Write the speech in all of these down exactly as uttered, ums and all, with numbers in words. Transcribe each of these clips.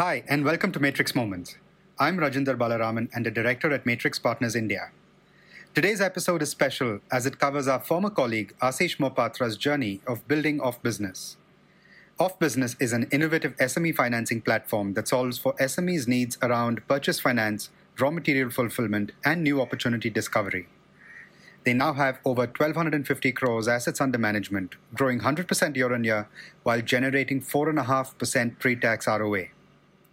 Hi, and welcome to Matrix Moments. I'm Rajinder Balaraman and a director at Matrix Partners India. Today's episode is special as it covers our former colleague Ashish Mopatra's journey of building Off Business. Off Business is an innovative S M E financing platform that solves for S M Es' needs around purchase finance, raw material fulfillment, and new opportunity discovery. They now have over one thousand two hundred fifty crores assets under management, growing one hundred percent year on year while generating four point five percent pre-tax R O A.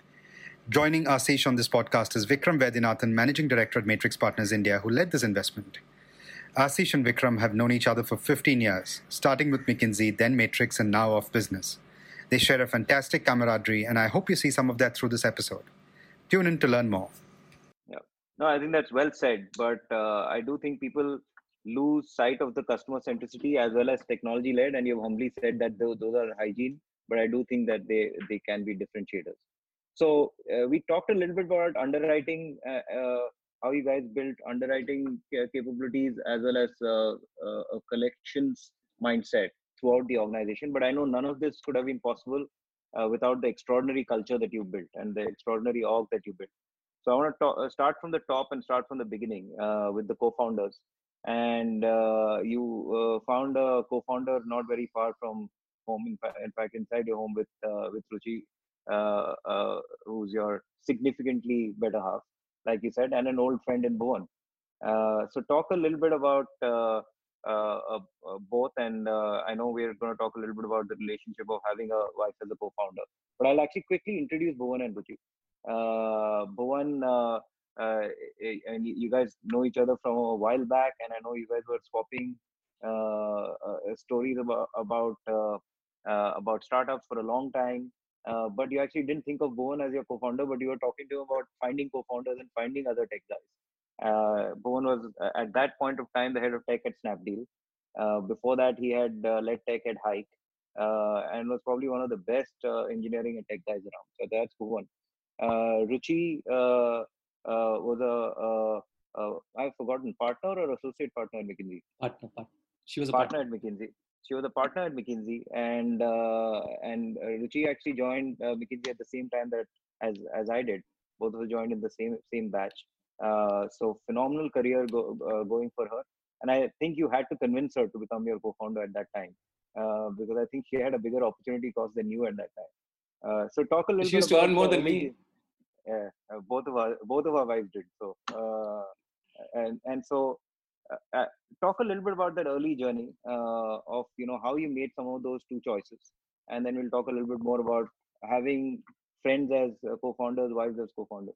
Joining Ashish on this podcast is Vikram Vaidyanathan, Managing Director at Matrix Partners India, who led this investment. Ashish and Vikram have known each other for fifteen years, starting with McKinsey, then Matrix, and now Off Business. They share a fantastic camaraderie, and I hope you see some of that through this episode. Tune in to learn more. Yeah, no, I think that's well said, but uh, I do think people lose sight of the customer centricity as well as technology led, and you've humbly said that those, those are hygiene, but I do think that they, they can be differentiators. So uh, we talked a little bit about underwriting, uh, uh, how you guys built underwriting capabilities as well as uh, uh, a collections mindset throughout the organization. But I know none of this could have been possible uh, without the extraordinary culture that you built and the extraordinary org that you built. So I want to talk, uh, start from the top and start from the beginning uh, with the co-founders. And uh, you uh, found a co-founder not very far from home, in, fa- in fact, inside your home with uh, with Ruchi. Uh, uh, who's your significantly better half, like you said, and an old friend in Bhuvan. Uh, so talk a little bit about uh, uh, uh, both, and uh, I know we're going to talk a little bit about the relationship of having a wife as a co-founder. But I'll actually quickly introduce Bhuvan and Ruchi. Uh, Bhuvan, uh, uh, and you guys know each other from a while back, and I know you guys were swapping uh, uh, stories about about uh, uh, about startups for a long time. Uh, but you actually didn't think of Bhuvan as your co-founder, but you were talking to him about finding co-founders and finding other tech guys. Uh, Bhuvan was uh, at that point of time the head of tech at Snapdeal. Uh, before that, he had uh, led tech at Hike uh, and was probably one of the best uh, engineering and tech guys around. So that's Bhuvan. Uh, Ruchi uh, uh, was a, uh, uh, I've forgotten, partner or associate partner at McKinsey? Partner, partner. She was a partner, partner at McKinsey. She was a partner at McKinsey, and uh, and uh, Ruchi actually joined uh, McKinsey at the same time that as as I did. Both of us joined in the same same batch. Uh, so phenomenal career go, uh, going for her, and I think you had to convince her to become your co-founder at that time uh, because I think she had a bigger opportunity cost than you at that time. Uh, so talk a little she bit used about to earn more than early, me. Yeah, uh, both of our both of our wives did so, uh, and and so uh, uh, talk a little bit about that early journey uh, of you know how you made some of those two choices, and then we'll talk a little bit more about having friends as uh, co-founders, wives as co-founders.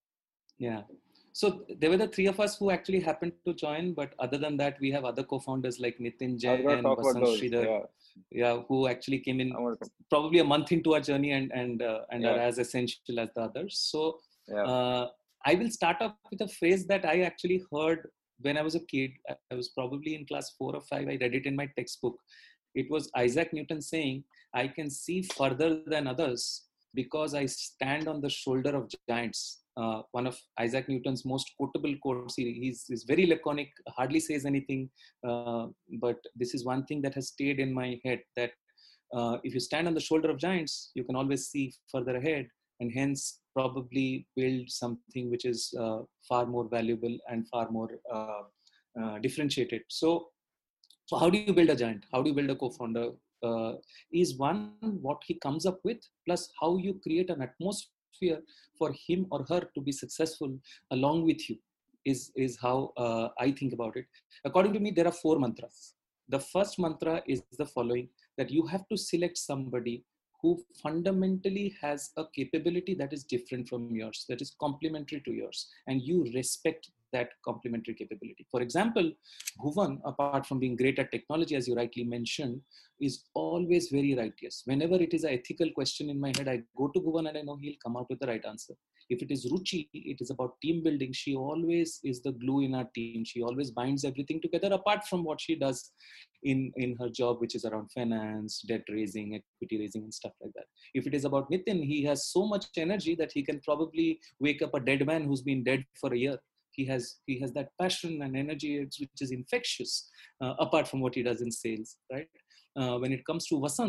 Yeah. So there were the three of us who actually happened to join, but other than that, we have other co-founders like Nitin Jain, Vasant Sridhar, yeah. yeah, who actually came in probably a month into our journey and and uh, and yeah. are as essential as the others. So yeah. uh, I will start off with a phrase that I actually heard when I was a kid. I was probably in class four or five. I read it in my textbook. It was Isaac Newton saying, "I can see further than others because I stand on the shoulder of giants." Uh, one of Isaac Newton's most quotable quotes. He, he's, he's very laconic, hardly says anything. Uh, but this is one thing that has stayed in my head, that uh, if you stand on the shoulder of giants, you can always see further ahead and hence probably build something which is uh, far more valuable and far more uh, uh, differentiated. So, so how do you build a giant? How do you build a co-founder? Uh, is one what he comes up with, plus how you create an atmosphere for him or her to be successful along with you is, is how uh, I think about it. According to me, there are four mantras. The first mantra is the following, that you have to select somebody who fundamentally has a capability that is different from yours, that is complementary to yours, and you respect that complementary capability. For example, Bhuvan, apart from being great at technology, as you rightly mentioned, is always very righteous. Whenever it is an ethical question in my head, I go to Bhuvan and I know he'll come out with the right answer. If it is Ruchi, it is about team building. She always is the glue in our team. She always binds everything together apart from what she does in, in her job, which is around finance, debt raising, equity raising, and stuff like that. If it is about Nitin, he has so much energy that he can probably wake up a dead man who's been dead for a year. He has he has that passion and energy which is infectious, uh, apart from what he does in sales, right? Uh, when it comes to Vasant,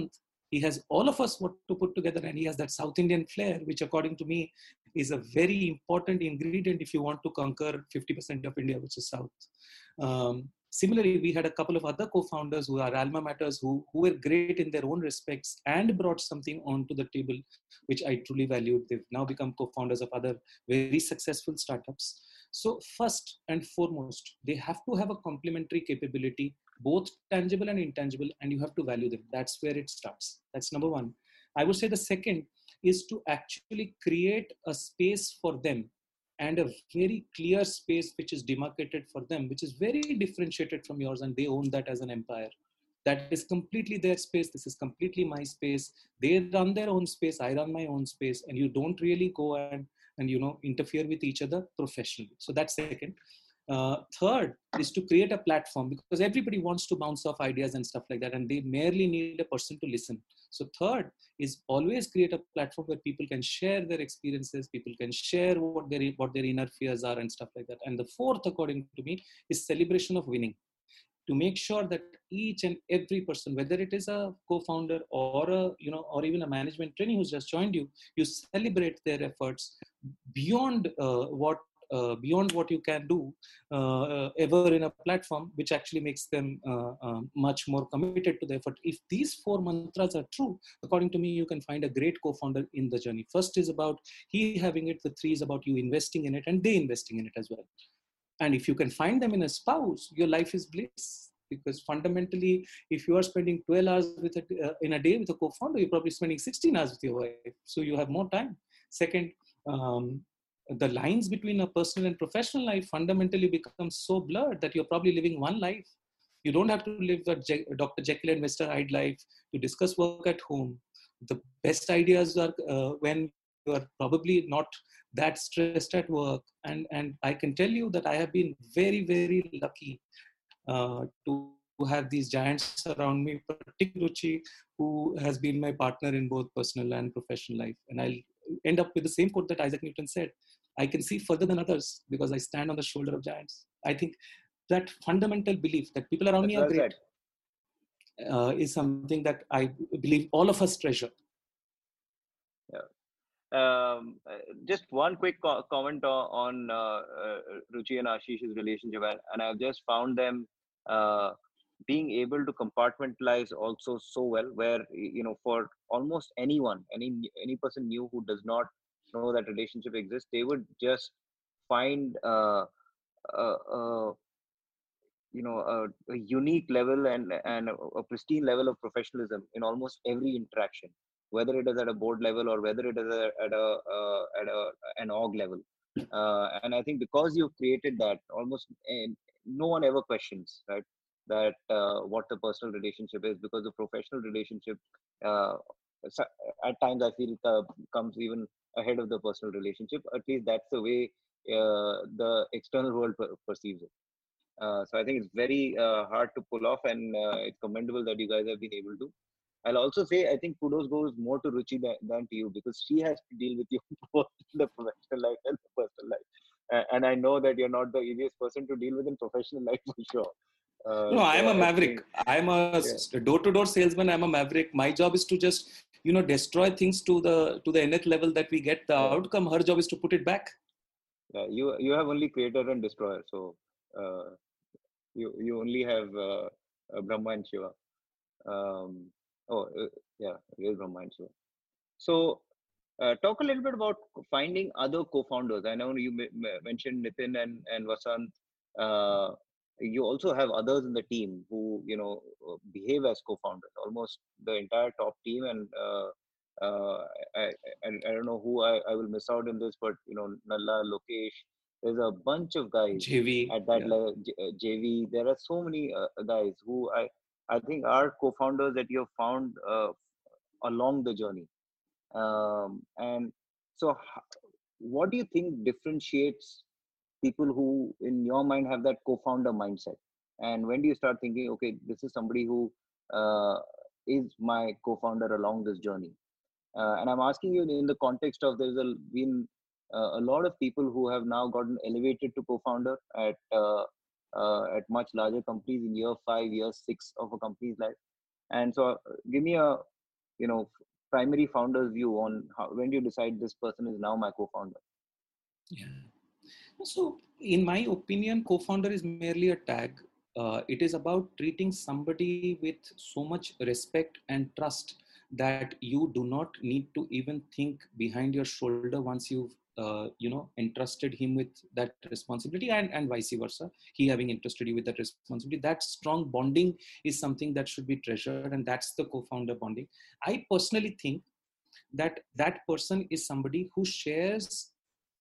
He has all of us what to put together, and he has that South Indian flair, which according to me is a very important ingredient if you want to conquer fifty percent of India, which is South. Um, similarly, we had a couple of other co-founders who are alma maters who, who were great in their own respects and brought something onto the table, which I truly valued. They've now become co-founders of other very successful startups. So first and foremost, they have to have a complementary capability, both tangible and intangible, and you have to value them. That's where it starts. That's number one. I would say the second is to actually create a space for them, and a very clear space which is demarcated for them, which is very differentiated from yours, and they own that as an empire. That is completely their space. This is completely my space. They run their own space. I run my own space, and you don't really go and, and you know, interfere with each other professionally. So that's second. Uh, third is to create a platform, because everybody wants to bounce off ideas and stuff like that, and they merely need a person to listen. So third is always create a platform where people can share their experiences, people can share what their, what their inner fears are and stuff like that. And the fourth, according to me, is celebration of winning. To make sure that each and every person, whether it is a co-founder or a, you know, or even a management trainee who's just joined you, you celebrate their efforts beyond uh, what uh, beyond what you can do uh, ever in a platform, which actually makes them uh, uh, much more committed to the effort. If these four mantras are true, according to me, you can find a great co-founder in the journey. First is about he having it. The three is about you investing in it and they investing in it as well. And if you can find them in a spouse, your life is bliss. Because fundamentally, if you are spending twelve hours with a, uh, in a day with a co-founder, you're probably spending sixteen hours with your wife. So you have more time. Second, um, the lines between a personal and professional life fundamentally become so blurred that you're probably living one life. You don't have to live a Je- Doctor Jekyll and Mister Hyde life to discuss work at home. The best ideas are uh, when you are probably not that stressed at work. And, and I can tell you that I have been very, very lucky uh, to have these giants around me, particularly Ruchi, who has been my partner in both personal and professional life. And I'll end up with the same quote that Isaac Newton said: I can see further than others because I stand on the shoulder of giants. I think that fundamental belief that people around That's me are well great uh, is something that I believe all of us treasure. Yeah. Um, just one quick co- comment on uh, uh, Ruchi and Ashish's relationship, and I've just found them uh, being able to compartmentalize also so well, where, you know, for almost anyone, any any person new who does not know that relationship exists, they would just find uh, uh, uh, you know a, a unique level and and a pristine level of professionalism in almost every interaction, whether it is at a board level or whether it is a, at a uh, at a an org level. Uh, and I think because you've created that, almost uh, no one ever questions, right, that uh, what the personal relationship is, because the professional relationship uh, at times I feel uh, comes even ahead of the personal relationship. At least that's the way uh, the external world per- perceives it. Uh, so I think it's very uh, hard to pull off, and uh, it's commendable that you guys have been able to. I'll also say I think kudos goes more to Ruchi than, than to you, because she has to deal with you both in the professional life and the personal life. Uh, and I know that you're not the easiest person to deal with in professional life for sure. Uh, no, so I'm a maverick. Think, I'm a yeah. door-to-door salesman. I'm a maverick. My job is to just, you know, destroy things to the to the nth level that we get the yeah. outcome. Her job is to put it back. Yeah, you you have only creator and destroyer. So uh, you you only have uh, uh, Brahma and Shiva. Um, oh uh, yeah, it is Brahma and Shiva. So uh, talk a little bit about finding other co-founders. I know you m- mentioned Nitin and and Vasant. Uh, you also have others in the team who, you know, behave as co-founders. Almost the entire top team, and uh, uh, I, I I don't know who I, I will miss out in this, but you know, Nalla, Lokesh. There's a bunch of guys J V, at that yeah. level. J V. There are so many uh, guys who I I think are co-founders that you have found uh, along the journey. Um, and so, what do you think differentiates people who, in your mind, have that co-founder mindset? And when do you start thinking, okay, this is somebody who uh, is my co-founder along this journey? Uh, and I'm asking you in the context of there's a, been uh, a lot of people who have now gotten elevated to co-founder at uh, uh, at much larger companies in year five, year six of a company's life. And so, uh, give me a you know, primary founder's view on how, when do you decide this person is now my co-founder? Yeah. So in my opinion, co-founder is merely a tag. Uh, it is about treating somebody with so much respect and trust that you do not need to even think behind your shoulder once you've uh, you know entrusted him with that responsibility, and, and vice versa, he having entrusted you with that responsibility. That strong bonding is something that should be treasured, and that's the co-founder bonding. I personally think that that person is somebody who shares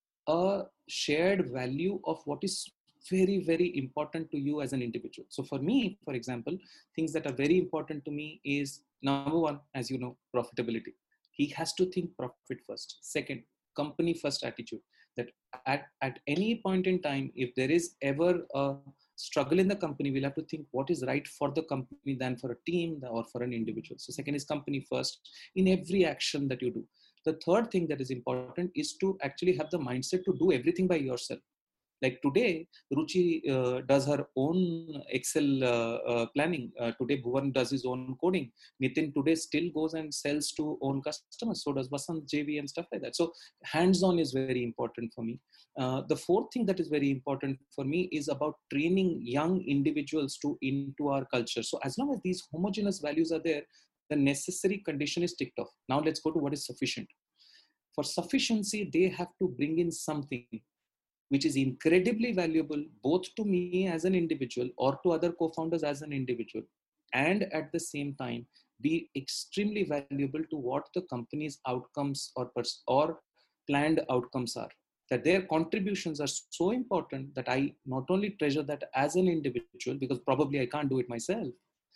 a shared value of what is very, very important to you as an individual. So for me, for example, things that are very important to me is, number one, as you know, profitability. He has to think profit first. Second, company first attitude, that at, at any point in time, if there is ever a struggle in the company, we'll have to think what is right for the company than for a team or for an individual. So second is company first in every action that you do. The third thing that is important is to actually have the mindset to do everything by yourself. Like today, Ruchi uh, does her own Excel uh, uh, planning. Uh, today, Bhuvan does his own coding. Nitin today still goes and sells to own customers. So does Vasant, J V, and stuff like that. So hands-on is very important for me. Uh, the fourth thing that is very important for me is about training young individuals to into our culture. So as long as these homogeneous values are there, the necessary condition is ticked off. Now let's go to what is sufficient. For sufficiency, they have to bring in something which is incredibly valuable both to me as an individual or to other co-founders as an individual, and at the same time be extremely valuable to what the company's outcomes or pers- or planned outcomes are. That their contributions are so important that I not only treasure that as an individual, because probably I can't do it myself,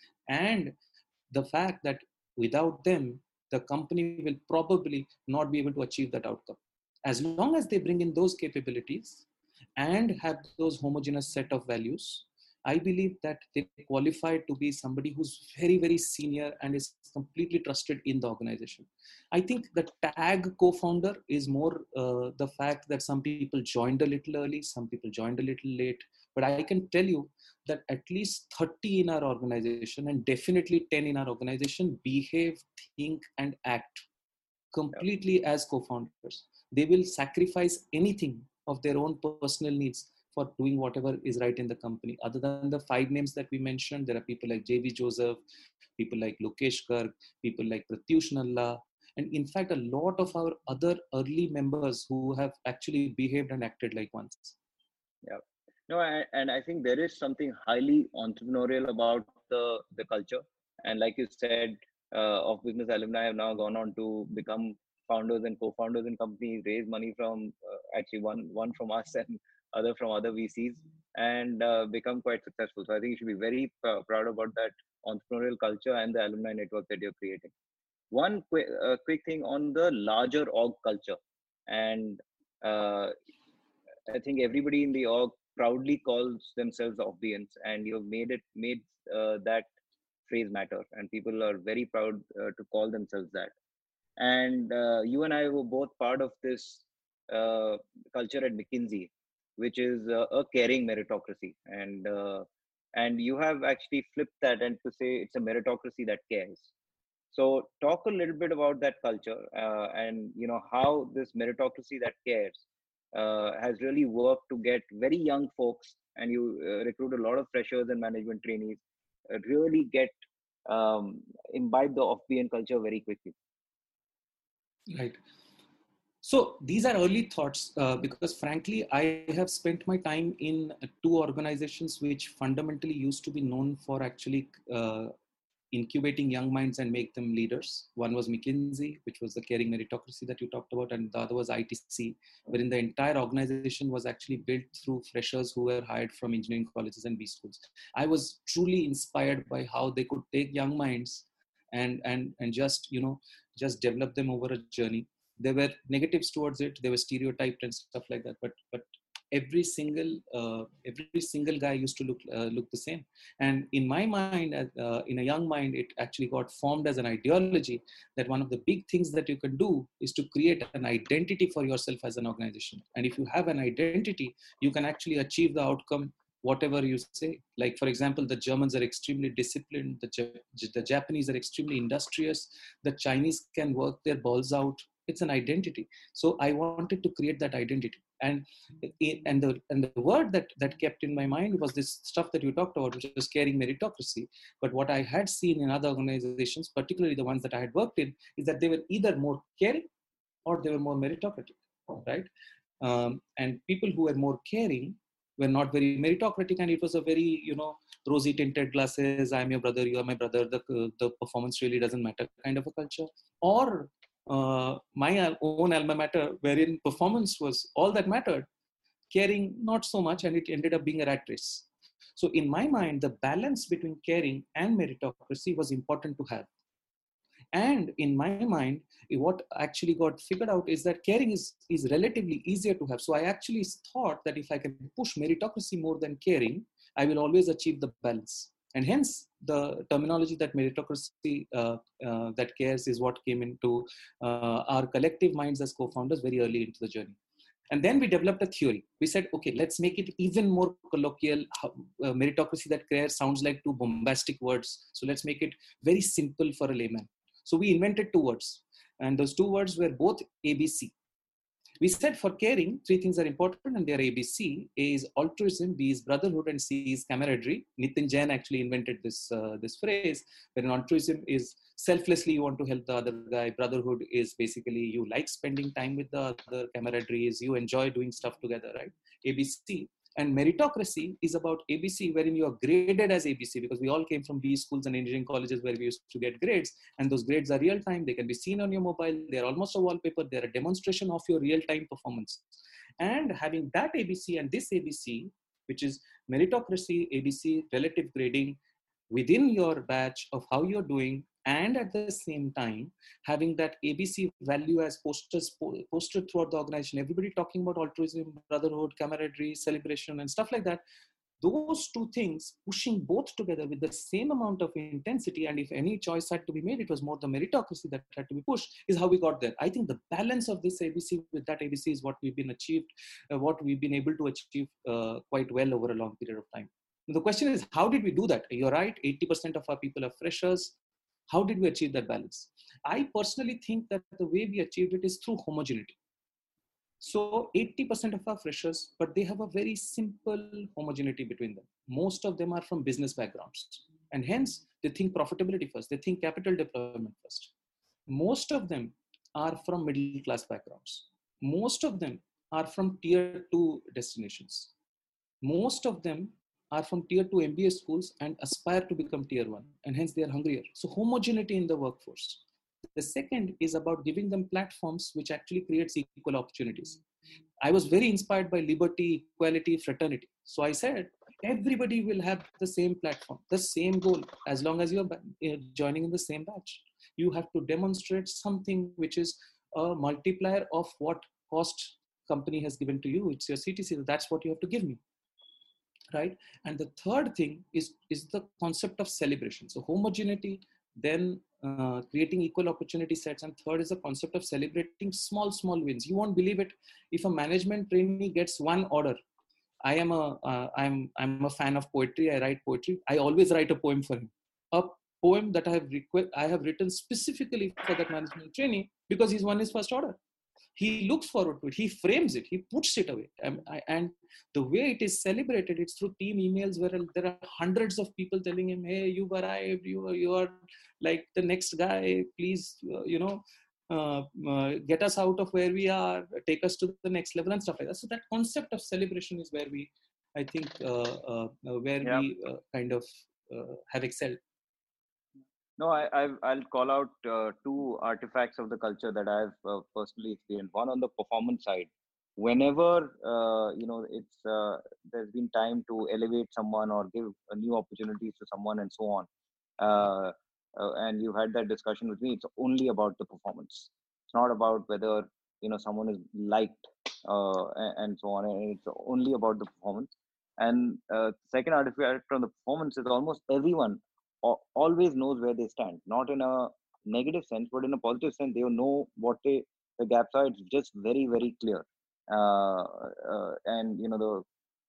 and the fact that without them, the company will probably not be able to achieve that outcome. As long as they bring in those capabilities and have those homogeneous set of values, I believe that they qualify to be somebody who's very, very senior and is completely trusted in the organization. I think the tag co-founder is more uh, the fact that some people joined a little early, some people joined a little late. But I can tell you that at least thirty in our organization and definitely ten in our organization behave, think, and act completely yeah. as co-founders. They will sacrifice anything of their own personal needs for doing whatever is right in the company. Other than the five names that we mentioned, there are people like J V Joseph, people like Lokesh Garg, people like Pratyush Nalla, and in fact, a lot of our other early members who have actually behaved and acted like ones. Yeah. No, I, and I think there is something highly entrepreneurial about the, the culture. And like you said, uh, Off Business alumni have now gone on to become founders and co-founders in companies, raise money from uh, actually one one from us and other from other V Cs, and uh, become quite successful. So I think you should be very pr- proud about that entrepreneurial culture and the alumni network that you're creating. One quick uh, quick thing on the larger org culture, and uh, I think everybody in the org proudly calls themselves Offbeans, and you've made it made uh, that phrase matter, and people are very proud uh, to call themselves that. And uh, you and I were both part of this uh, culture at McKinsey, which is uh, a caring meritocracy, and uh, and you have actually flipped that and to say it's a meritocracy that cares. So talk a little bit about that culture uh, and you know how this meritocracy that cares uh, has really worked to get very young folks, and you uh, recruit a lot of freshers and management trainees, uh, really get um, imbibe the Offbean culture very quickly. Right. So these are early thoughts uh, because frankly, I have spent my time in two organizations which fundamentally used to be known for actually uh, incubating young minds and make them leaders. One was McKinsey, which was the caring meritocracy that you talked about, and the other was I T C, wherein the entire organization was actually built through freshers who were hired from engineering colleges and B schools. I was truly inspired by how they could take young minds and and and just you know just develop them over a journey. There were negatives towards it. There were stereotyped and stuff like that. But but every single uh, every single guy used to look uh, look the same. And in my mind, uh, in a young mind, it actually got formed as an ideology that one of the big things that you can do is to create an identity for yourself as an organization. And if you have an identity, you can actually achieve the outcome whatever you say. Like, for example, the Germans are extremely disciplined. The, the Japanese are extremely industrious. The Chinese can work their balls out. It's an identity. So I wanted to create that identity. And, and, the, and the word that, that kept in my mind was this stuff that you talked about, which was caring meritocracy. But what I had seen in other organizations, particularly the ones that I had worked in, is that they were either more caring or they were more meritocratic, right? Um, and people who were more caring were not very meritocratic, and it was a very, you know, rosy tinted glasses, I'm your brother, you are my brother, the, the performance really doesn't matter kind of a culture. Or uh, my own alma mater, wherein performance was all that mattered, caring not so much, and it ended up being a rat race. So in my mind, the balance between caring and meritocracy was important to have. And in my mind, what actually got figured out is that caring is, is relatively easier to have. So I actually thought that if I can push meritocracy more than caring, I will always achieve the balance. And hence, the terminology that meritocracy uh, uh, that cares is what came into uh, our collective minds as co-founders very early into the journey. And then we developed a theory. We said, okay, let's make it even more colloquial. Uh, meritocracy that cares sounds like two bombastic words. So let's make it very simple for a layman. So we invented two words, and those two words were both A B C. We said for caring, three things are important, and they are A B C. A is altruism, B is brotherhood, and C is camaraderie. Nitin Jain actually invented this, uh, this phrase, where altruism is selflessly you want to help the other guy. Brotherhood is basically you like spending time with the other. Camaraderie is you enjoy doing stuff together, right? A B C. And meritocracy is about A B C, wherein you are graded as A B C, because we all came from B schools and engineering colleges where we used to get grades. And those grades are real time. They can be seen on your mobile. They're almost a wallpaper. They're a demonstration of your real time performance. And having that A B C and this A B C, which is meritocracy, A B C, relative grading within your batch of how you're doing, and at the same time, having that A B C value as posters posted throughout the organization, everybody talking about altruism, brotherhood, camaraderie, celebration, and stuff like that. Those two things pushing both together with the same amount of intensity, and if any choice had to be made, it was more the meritocracy that had to be pushed, is how we got there. I think the balance of this A B C with that A B C is what we've been achieved, uh, what we've been able to achieve uh, quite well over a long period of time. The question is, how did we do that? You're right, eighty percent of our people are freshers. How did we achieve that balance? I personally think that the way we achieved it is through homogeneity. So eighty percent of our freshers, but they have a very simple homogeneity between them. Most of them are from business backgrounds, and hence they think profitability first. They think capital deployment first. Most of them are from middle class backgrounds. Most of them are from tier two destinations. Most of them are from tier two M B A schools and aspire to become tier one, and hence they are hungrier. So homogeneity in the workforce. The second is about giving them platforms which actually creates equal opportunities. I was very inspired by liberty, equality, fraternity. So I said, everybody will have the same platform, the same goal, as long as you're joining in the same batch. You have to demonstrate something which is a multiplier of what cost company has given to you. It's your C T C. That's what you have to give me. Right? And the third thing is, is the concept of celebration. So homogeneity, then uh, creating equal opportunity sets, and third is the concept of celebrating small, small wins. You won't believe it. If a management trainee gets one order, I am a, uh, I'm, I'm a fan of poetry. I write poetry. I always write a poem for him. A poem that I have, requ- I have written specifically for that management trainee because he's won his first order. He looks forward to it. He frames it. He puts it away. And, and the way it is celebrated, it's through team emails where there are hundreds of people telling him, hey, you've arrived. You are, you are like the next guy. Please, uh, you know, uh, uh, get us out of where we are. Take us to the next level and stuff like that. So that concept of celebration is where we, I think, uh, uh, where yeah. we uh, kind of uh, have excelled. No, I, I've, I'll call out uh, two artifacts of the culture that I've uh, personally experienced. One on the performance side. Whenever, uh, you know, it's uh, there's been time to elevate someone or give uh, new opportunities to someone and so on. Uh, uh, and you had that discussion with me. It's only about the performance. It's not about whether, you know, someone is liked uh, and, and so on. And it's only about the performance. And uh, second artifact from the performance is almost everyone always knows where they stand, not in a negative sense, but in a positive sense. They know what they, the gaps are. It's just very, very clear. Uh, uh, and, you know, the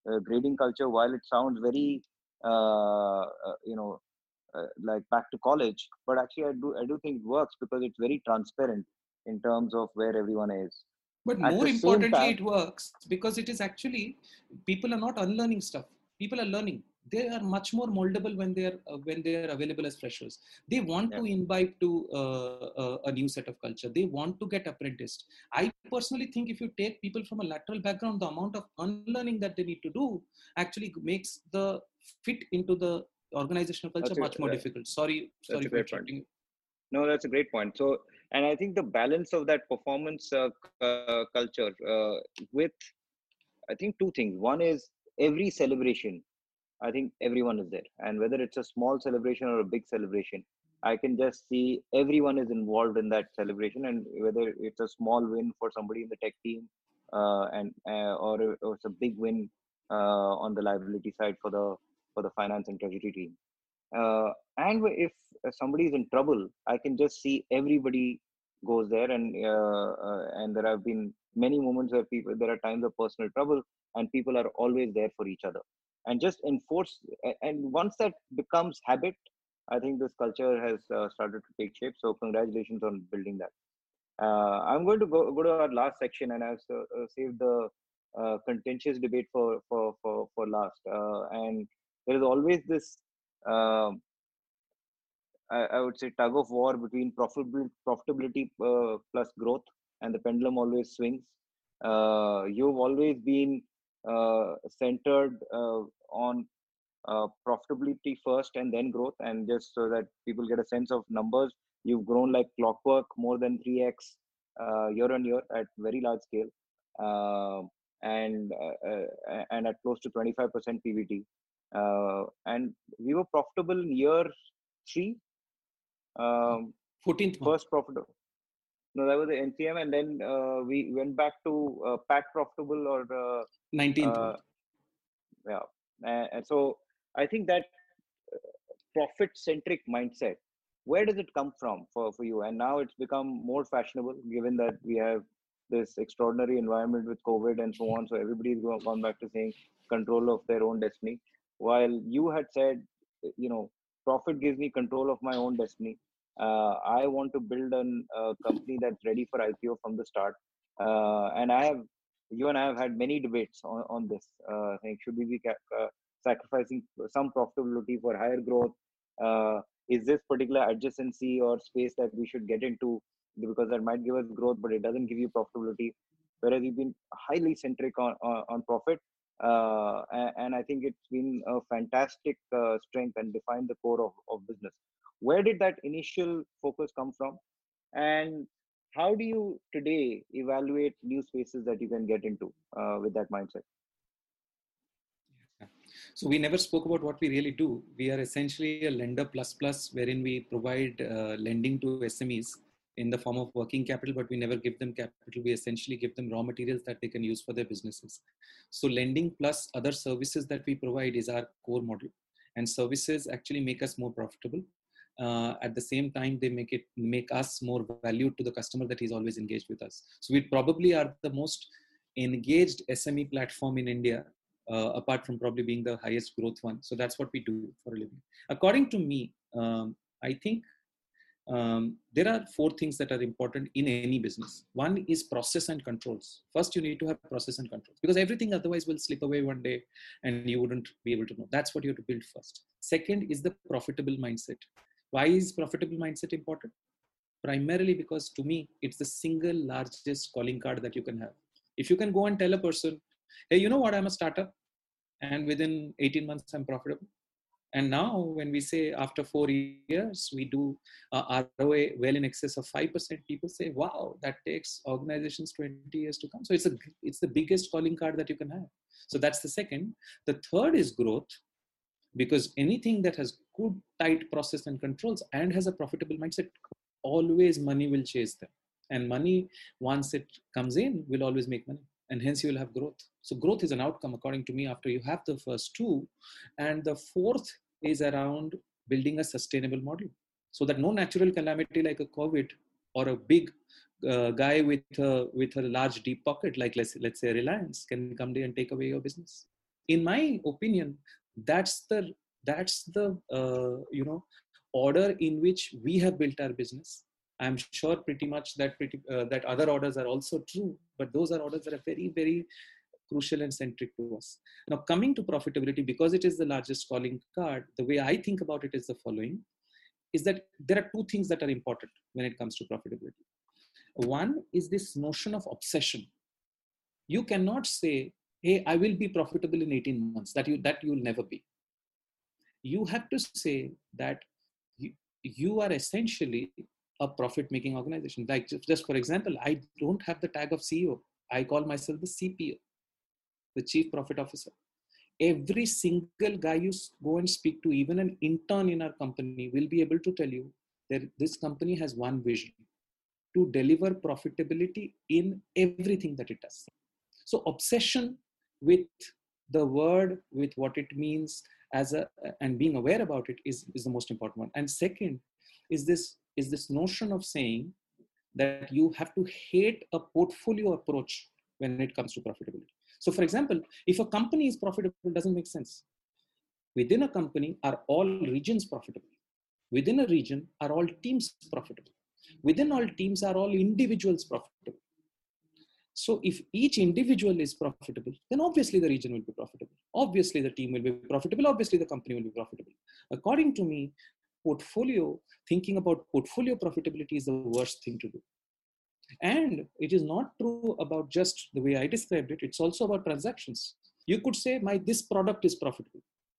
uh, grading culture, while it sounds very, uh, uh, you know, uh, like back to college, but actually I do I do think it works because it's very transparent in terms of where everyone is. But At more the same importantly, time, it works because it is actually, people are not unlearning stuff. People are learning. They are much more moldable when they are uh, when they are available as freshers. They want yeah. to imbibe to uh, uh, a new set of culture. They want to get apprenticed. I personally think if you take people from a lateral background, the amount of unlearning that they need to do actually makes the fit into the organizational culture That's a, much more uh, difficult. Sorry, that's sorry a for great point. interrupting you. No, that's a great point. So, and I think the balance of that performance uh, uh, culture uh, with, I think, two things. One is every celebration, I think everyone is there. And whether it's a small celebration or a big celebration, I can just see everyone is involved in that celebration. And whether it's a small win for somebody in the tech team uh, and uh, or, or it's a big win uh, on the liability side for the for the finance and treasury team. Uh, and if somebody is in trouble, I can just see everybody goes there, and uh, uh, and there have been many moments where people there are times of personal trouble, and people are always there for each other, and just enforce. And once that becomes habit, I think this culture has uh, started to take shape. So congratulations on building that. Uh, I'm going to go go to our last section, and I've uh, saved the uh, contentious debate for for for for last. Uh, and there is always this. um I, I would say tug of war between profitability, profitability uh, plus growth, and the pendulum always swings. Uh, you've always been uh, centered uh, on uh, profitability first and then growth, and just so that people get a sense of numbers, you've grown like clockwork, more than three x uh, year on year at very large scale, uh, and uh, uh, and at close to twenty-five percent P B T. Uh, and we were profitable in year three, um, fourteenth month. first profitable. No, that was the N C M, and then uh, we went back to uh, Pat profitable or uh, nineteenth uh, month. Yeah, and, and so I think that profit-centric mindset, where does it come from for for you? And now it's become more fashionable, given that we have this extraordinary environment with COVID and so on. So everybody's gone back to saying control of their own destiny. While you had said, you know, profit gives me control of my own destiny. Uh, I want to build a uh, company that's ready for I P O from the start. Uh, and I have, you and I have had many debates on, on this. Uh, saying should we be ca- uh, sacrificing some profitability for higher growth? Uh, is this particular adjacency or space that we should get into, because that might give us growth, but it doesn't give you profitability? Whereas you've been highly centric on, on, on profit. Uh, and, and I think it's been a fantastic uh, strength and defined the core of, of business. Where did that initial focus come from? And how do you today evaluate new spaces that you can get into uh, with that mindset? So we never spoke about what we really do. We are essentially a lender plus plus, wherein we provide uh, lending to S M Es in the form of working capital, but we never give them capital. We essentially give them raw materials that they can use for their businesses. So lending plus other services that we provide is our core model. And services actually make us more profitable. Uh, at the same time, they make it make us more valued to the customer that he's always engaged with us. So we probably are the most engaged S M E platform in India, uh, apart from probably being the highest growth one. So that's what we do for a living. According to me, um, I think um, there are four things that are important in any business. One is process and controls. First, you need to have process and controls, because everything otherwise will slip away one day and you wouldn't be able to know. That's what you have to build first. Second is the profitable mindset. Why is profitable mindset important? Primarily because, to me, it's the single largest calling card that you can have. If you can go and tell a person, hey, you know what, I'm a startup, and within eighteen months I'm profitable. And now when we say after four years, we do uh, R O A well in excess of five percent, people say, wow, that takes organizations twenty years to come. So it's a it's the biggest calling card that you can have. So that's the second. The third is growth, because anything that has good, tight process and controls and has a profitable mindset, always money will chase them. And money, once it comes in, will always make money. And hence you will have growth. So growth is an outcome, according to me, after you have the first two. And the fourth is around building a sustainable model, so that no natural calamity like a COVID or a big uh, guy with a, with a large deep pocket, like let's, let's say Reliance, can come there and take away your business. in my opinion, that's the that's the uh, you know order in which we have built our business. I'm sure pretty much that pretty uh, that other orders are also true, but those are orders that are very, very crucial and centric to us. Now, coming to profitability, because it is the largest calling card, the way I think about it is the following, is that there are two things that are important when it comes to profitability. One is this notion of obsession. You cannot say, hey, I will be profitable in eighteen months, that you that you will never be. You have to say that you, you are essentially a profit-making organization. Like just for example, I don't have the tag of C E O. I call myself the C P O, the Chief Profit Officer. Every single guy you go and speak to, even an intern in our company, will be able to tell you that this company has one vision: to deliver profitability in everything that it does. So obsession with the word, with what it means as a, and being aware about it is, is the most important one. And second is this, is this notion of saying that you have to hate a portfolio approach when it comes to profitability. So for example, if a company is profitable, it doesn't make sense. Within a company, are all regions profitable? Within a region, are all teams profitable? Within all teams, are all individuals profitable? So if each individual is profitable, then obviously the region will be profitable. Obviously the team will be profitable. Obviously the company will be profitable. According to me, portfolio, thinking about portfolio profitability is the worst thing to do. And it is not true about just the way I described it. It's also about transactions. You could say my, this product is profitable,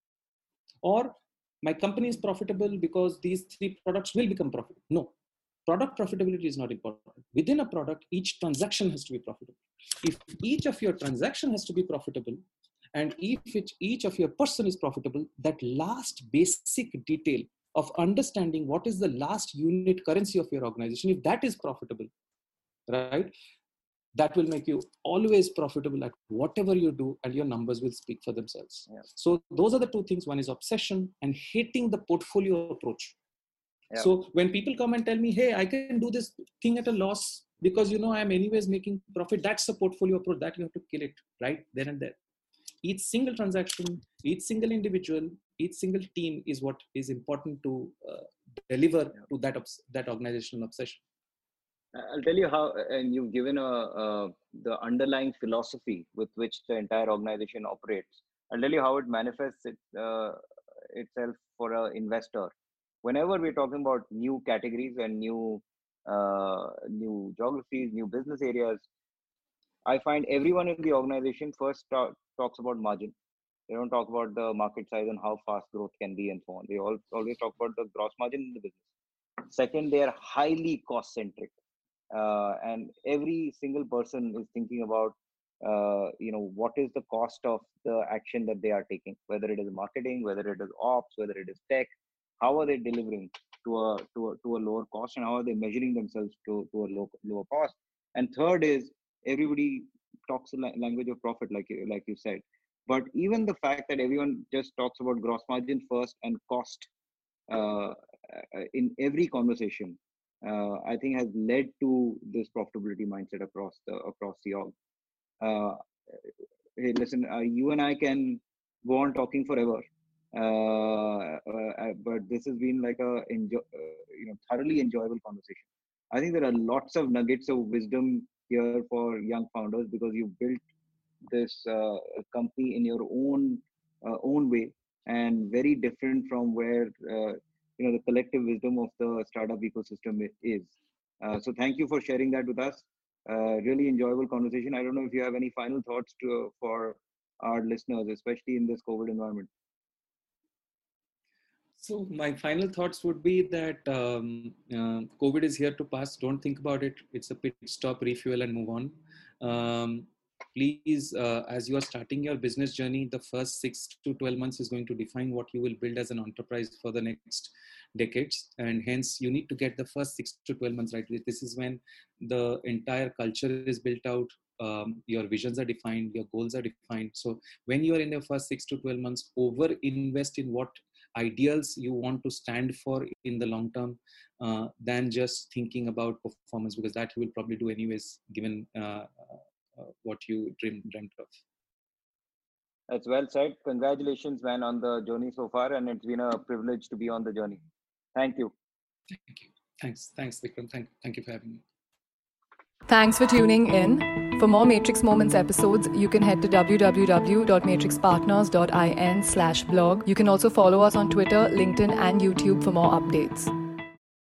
or my company is profitable because these three products will become profitable. No, product profitability is not important. Within a product, each transaction has to be profitable. If each of your transaction has to be profitable, and if it, each of your person is profitable, that last basic detail of understanding what is the last unit currency of your organization, if that is profitable, right, that will make you always profitable at whatever you do, and your numbers will speak for themselves. Yeah. So those are the two things. One is obsession and hating the portfolio approach. Yeah. So when people come and tell me, hey, I can do this thing at a loss because, you know, I'm anyways making profit, that's the portfolio approach. That you have to kill it right then and there. Each single transaction, each single individual, each single team is what is important to uh, deliver yeah. to that, obs- that organizational obsession. I'll tell you how, and you've given a, a the underlying philosophy with which the entire organization operates. I'll tell you how it manifests it, uh, itself for an investor. Whenever we're talking about new categories and new uh, new geographies, new business areas, I find everyone in the organization first talk, talks about margin. They don't talk about the market size and how fast growth can be and so on. They all, always talk about the gross margin in the business. Second, they are highly cost centric. Uh, and every single person is thinking about, uh, you know, what is the cost of the action that they are taking, whether it is marketing, whether it is ops, whether it is tech. How are they delivering to a to a, to a lower cost, and how are they measuring themselves to, to a low, lower cost? And third is everybody talks the language of profit, like you, like you said. But even the fact that everyone just talks about gross margin first and cost uh, in every conversation, Uh, I think has led to this profitability mindset across the across the org. Uh, hey, listen, uh, you and I can go on talking forever, uh, uh, but this has been like a enjoy, uh, you know, thoroughly enjoyable conversation. I think there are lots of nuggets of wisdom here for young founders because you built this uh, company in your own uh, own way and very different from where. Uh, you know, the collective wisdom of the startup ecosystem is. Uh, so thank you for sharing that with us. Uh, really enjoyable conversation. I don't know if you have any final thoughts to, for our listeners, especially in this COVID environment. So my final thoughts would be that um, uh, COVID is here to pass. Don't think about it. It's a pit stop, refuel, and move on. Um, please, uh, as you are starting your business journey, the first six to twelve months is going to define what you will build as an enterprise for the next decades. And hence, you need to get the first six to twelve months right. This is when the entire culture is built out. Um, your visions are defined, your goals are defined. So when you are in the first six to twelve months, over invest in what ideals you want to stand for in the long term uh, than just thinking about performance, because that you will probably do anyways given uh, uh, what you dream, dreamt of. That's well said. Congratulations, man, on the journey so far. And it's been a privilege to be on the journey. Thank you. Thank you. Thanks. Thanks, Vikram. Thank, thank you for having me. Thanks for tuning in. For more Matrix Moments episodes, you can head to w w w dot matrix partners dot in slash blog. You can also follow us on Twitter, LinkedIn, and YouTube for more updates.